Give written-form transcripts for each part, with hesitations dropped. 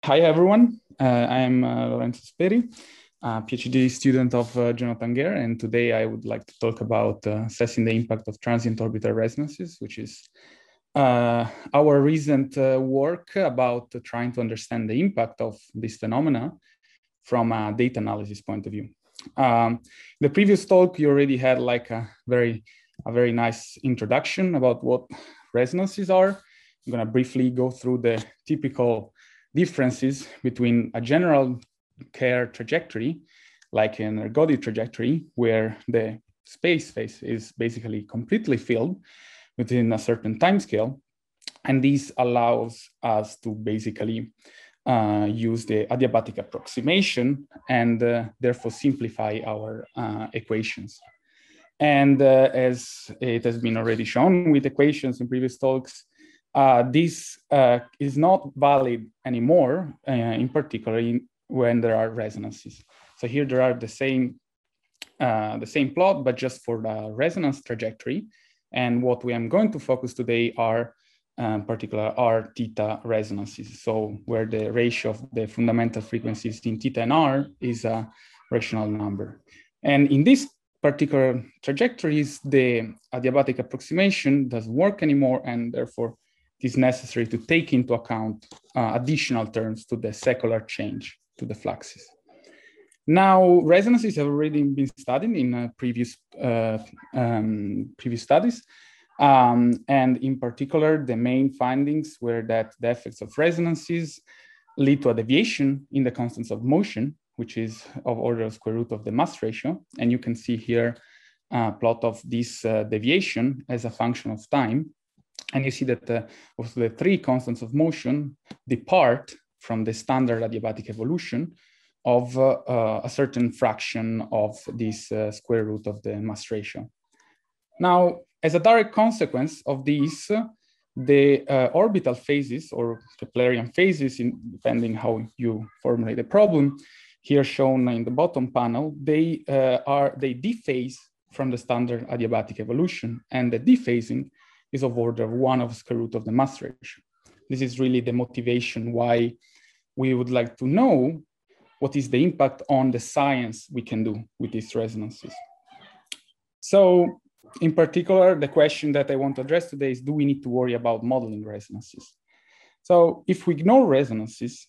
Hi, everyone. I'm Lorenzo Speri, a PhD student of Jonathan Guerre, and today I would like to talk about assessing the impact of transient orbital resonances, which is our recent work about trying to understand the impact of this phenomena from a data analysis point of view. The previous talk, you already had like a very nice introduction about what resonances are. I'm going to briefly go through the typical differences between a general Kerr trajectory, like an ergodic trajectory, where the space phase is basically completely filled within a certain time scale. And this allows us to basically use the adiabatic approximation and therefore simplify our equations. And as it has been already shown with equations in previous talks, this is not valid anymore, in particular when there are resonances. So here there are the same plot, but just for the resonance trajectory. And what we are going to focus today are particular R theta resonances. So where the ratio of the fundamental frequencies in theta and R is a rational number. And in this particular trajectories, the adiabatic approximation doesn't work anymore, and therefore it is necessary to take into account additional terms to the secular change to the fluxes. Now, resonances have already been studied in previous studies. And in particular, the main findings were that the effects of resonances lead to a deviation in the constants of motion, which is of order of square root of the mass ratio. And you can see here a plot of this deviation as a function of time. And you see that also the three constants of motion depart from the standard adiabatic evolution of a certain fraction of this square root of the mass ratio. Now, as a direct consequence of this, the orbital phases or Keplerian phases, depending how you formulate the problem, here shown in the bottom panel, they dephase from the standard adiabatic evolution, and the dephasing is of order of 1 of square root of the mass ratio. This is really the motivation why we would like to know what is the impact on the science we can do with these resonances. So in particular, the question that I want to address today is, do we need to worry about modeling resonances? So if we ignore resonances,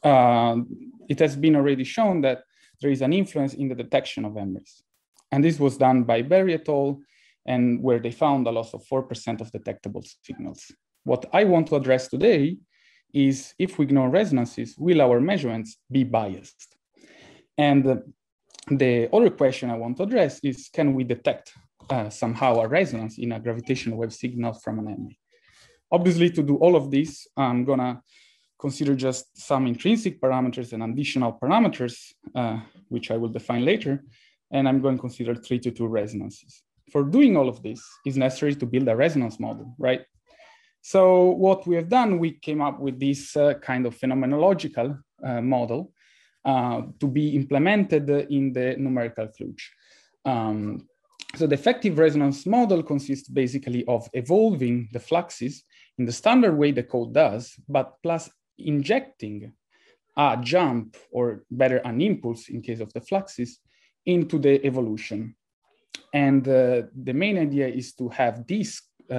it has been already shown that there is an influence in the detection of memories. And this was done by Berry et al., and where they found a loss of 4% of detectable signals. What I want to address today is, if we ignore resonances, will our measurements be biased? And the other question I want to address is, can we detect somehow a resonance in a gravitational wave signal from an memory? Obviously, to do all of this, I'm gonna consider just some intrinsic parameters and additional parameters, which I will define later, and I'm going to consider 3-2 resonances. For doing all of this, it's necessary to build a resonance model, right? So what we have done, we came up with this kind of phenomenological model to be implemented in the numerical kludge. So the effective resonance model consists basically of evolving the fluxes in the standard way the code does, but plus injecting a jump, or better, an impulse in case of the fluxes, into the evolution. And the main idea is to have this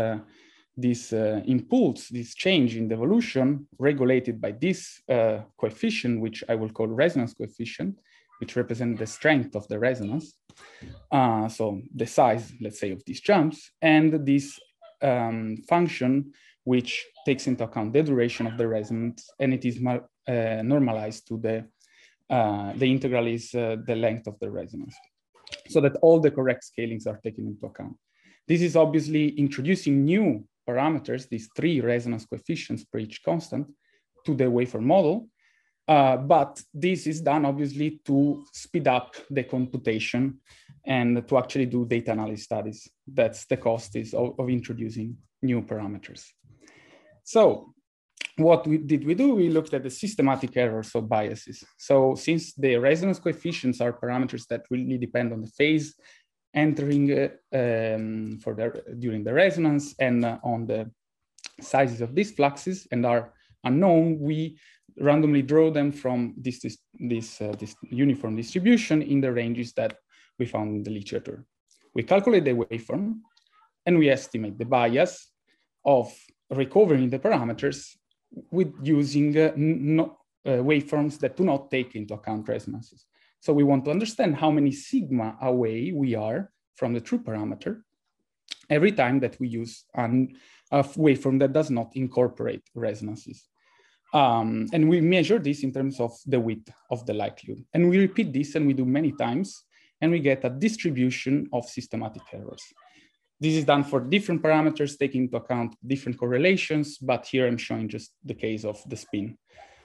impulse, this change in the evolution, regulated by this coefficient, which I will call resonance coefficient, which represents the strength of the resonance. So the size, let's say, of these jumps, and this function, which takes into account the duration of the resonance, and it is normalized to the integral is the length of the resonance, so that all the correct scalings are taken into account. This is obviously introducing new parameters, these 3 resonance coefficients per each constant, to the waveform model. But this is done obviously to speed up the computation and to actually do data analysis studies. That's the cost is of introducing new parameters. So what did we do? We looked at the systematic errors of biases. So since the resonance coefficients are parameters that really depend on the phase entering during the resonance and on the sizes of these fluxes and are unknown, we randomly draw them from this uniform distribution in the ranges that we found in the literature. We calculate the waveform and we estimate the bias of recovering the parameters with using waveforms that do not take into account resonances. So we want to understand how many sigma away we are from the true parameter every time that we use a waveform that does not incorporate resonances. And we measure this in terms of the width of the likelihood. And we repeat this and we do many times, and we get a distribution of systematic errors. This is done for different parameters, taking into account different correlations, but here I'm showing just the case of the spin.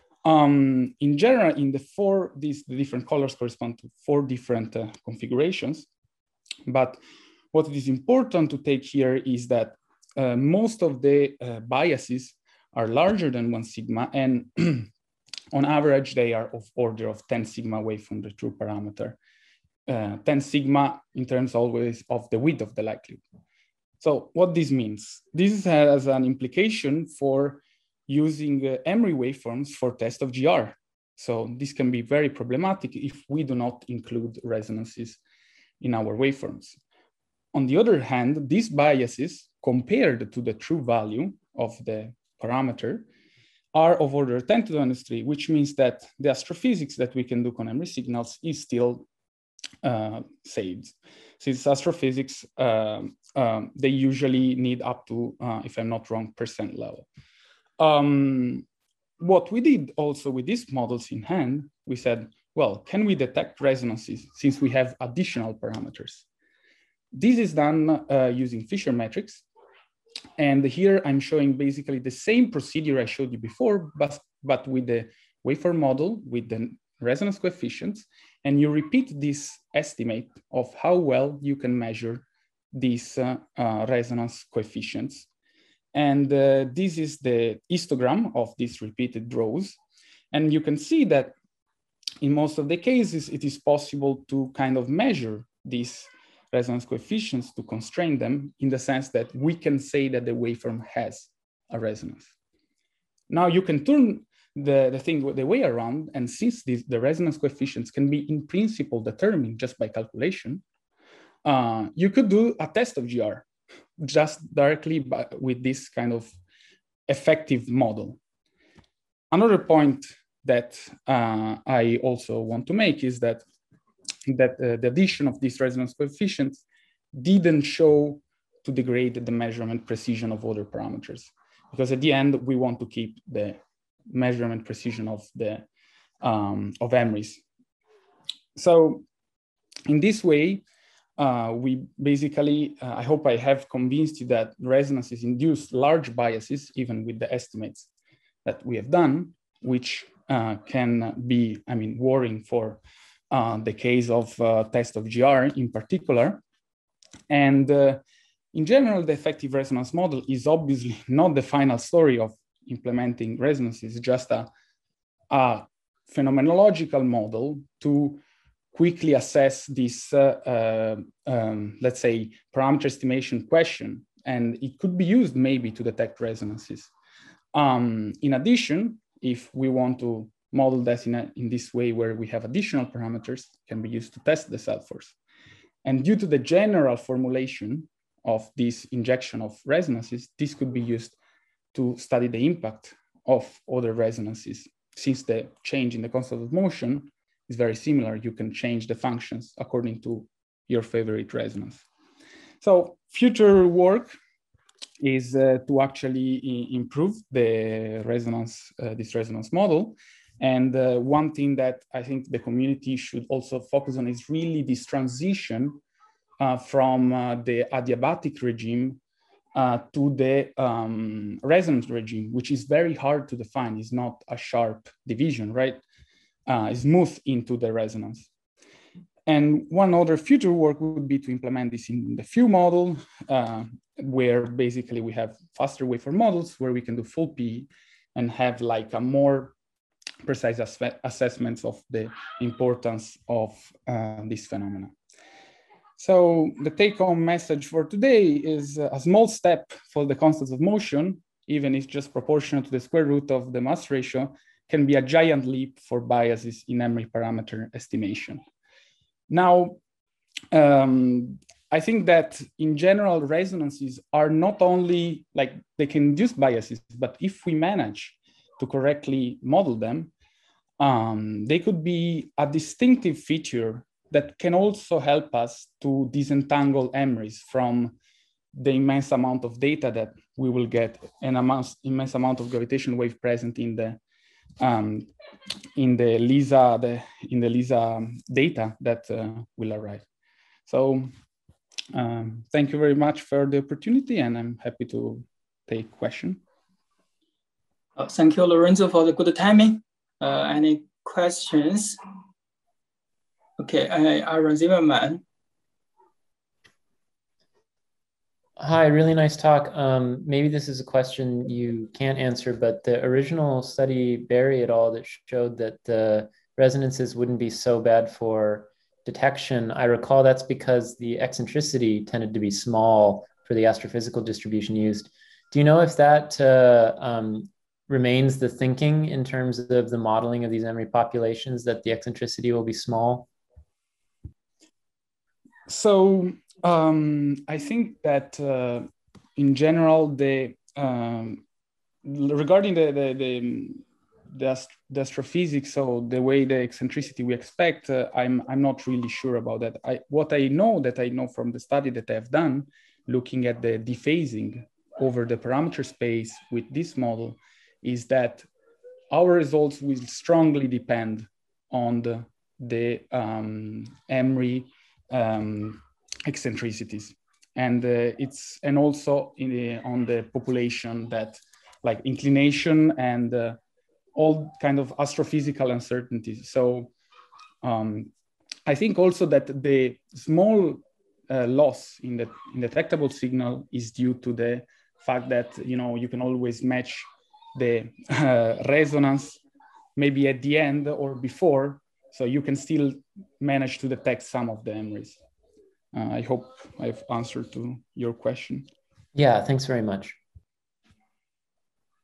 In general, in the different colors correspond to 4 different configurations. But what is important to take here is that most of the biases are larger than 1 sigma, and on average, they are of order of 10 sigma away from the true parameter. 10 sigma in terms always of the width of the likelihood. So what this means? This has an implication for using Emery waveforms for test of GR. So this can be very problematic if we do not include resonances in our waveforms. On the other hand, these biases compared to the true value of the parameter are of order 10 to the minus 3, which means that the astrophysics that we can do on Emery signals is still saved. Since astrophysics, they usually need up to, if I'm not wrong, % level. What we did also with these models in hand, we said, well, can we detect resonances since we have additional parameters? This is done using Fisher metrics. And here I'm showing basically the same procedure I showed you before, but with the waveform model, with the resonance coefficients, and you repeat this estimate of how well you can measure these resonance coefficients. And this is the histogram of these repeated draws. And you can see that in most of the cases, it is possible to kind of measure these resonance coefficients to constrain them in the sense that we can say that the waveform has a resonance. Now you can turn the thing the way around, and since the resonance coefficients can be in principle determined just by calculation, you could do a test of GR just directly with this kind of effective model. Another point that I also want to make is that the addition of these resonance coefficients didn't show to degrade the measurement precision of other parameters, because at the end we want to keep the measurement precision of the of Emery's. So in this way, we basically, I hope I have convinced you that resonances induce large biases, even with the estimates that we have done, which can be, I mean, worrying for the case of test of GR in particular. And in general, the effective resonance model is obviously not the final story of implementing resonances, just a phenomenological model to quickly assess this, let's say, parameter estimation question. And it could be used maybe to detect resonances. In addition, if we want to model that in this way where we have additional parameters, can be used to test the self-force. And due to the general formulation of this injection of resonances, this could be used to study the impact of other resonances. Since the change in the constant of motion is very similar, you can change the functions according to your favorite resonance. So future work is to actually improve the resonance, this resonance model. And one thing that I think the community should also focus on is really this transition from the adiabatic regime to the resonance regime, which is very hard to define. It's not a sharp division, right? It's moved into the resonance. And one other future work would be to implement this in the Phew model, where basically we have faster waveform models where we can do full P and have like a more precise assessments of the importance of this phenomena. So the take-home message for today is a small step for the constants of motion, even if just proportional to the square root of the mass ratio, can be a giant leap for biases in memory parameter estimation. Now, I think that in general, resonances are not only like they can induce biases, but if we manage to correctly model them, they could be a distinctive feature that can also help us to disentangle MRIs from the immense amount of data that we will get, an immense amount of gravitational wave present in the LISA data that will arrive. So thank you very much for the opportunity, and I'm happy to take questions. Thank you, Lorenzo, for the good timing. Any questions? Okay, Aaron Zimmerman. Hi, really nice talk. Maybe this is a question you can't answer, but the original study, Barry et al., that showed that the resonances wouldn't be so bad for detection, I recall that's because the eccentricity tended to be small for the astrophysical distribution used. Do you know if that remains the thinking in terms of the modeling of these memory populations, that the eccentricity will be small? So I think that in general, regarding the astrophysics, so the way the eccentricity we expect, I'm not really sure about that. What I know from the study that I've done, looking at the dephasing over the parameter space with this model, is that our results will strongly depend on the MRI eccentricities, and also on the population, that like inclination and all kind of astrophysical uncertainties. So I think also that the small loss in the detectable signal is due to the fact that you can always match the resonance maybe at the end or before, so you can still manage to detect some of the MRIs. I hope I've answered to your question. Yeah, thanks very much.